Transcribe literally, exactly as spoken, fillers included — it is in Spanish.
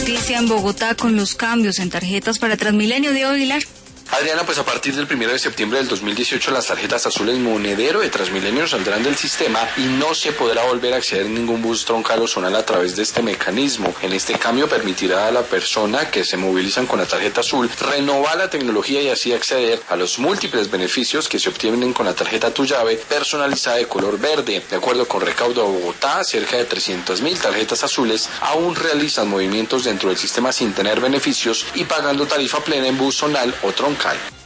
noticia en Bogotá con los cambios en tarjetas para Transmilenio. Diego Aguilar. Adriana, pues a partir del primero de septiembre del dos mil dieciocho las tarjetas azules monedero de Transmilenio saldrán del sistema y no se podrá volver a acceder a ningún bus troncal o zonal a través de este mecanismo. En este cambio permitirá a la persona que se movilizan con la tarjeta azul renovar la tecnología y así acceder a los múltiples beneficios que se obtienen con la tarjeta Tu Llave personalizada de color verde. De acuerdo con Recaudo Bogotá, cerca de trescientas mil tarjetas azules aún realizan movimientos dentro del sistema sin tener beneficios y pagando tarifa plena en bus zonal o troncal.